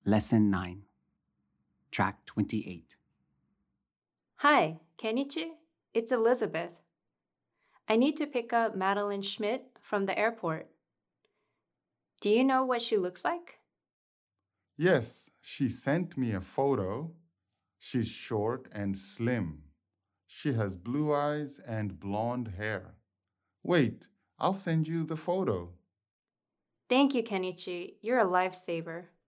Lesson 9, Track 28. Hi, Kenichi. It's Elizabeth. I need to pick up Madeline Schmidt from the airport. Do you know what she looks like? Yes, she sent me a photo. She's short and slim. She has blue eyes and blonde hair. Wait, I'll send you the photo. Thank you, Kenichi. You're a lifesaver.